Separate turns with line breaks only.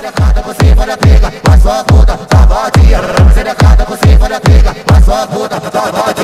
Xerecada por cima da pica, mas sua puta, safadinha. Xerecada por cima da pica, mas sua puta, safadinha.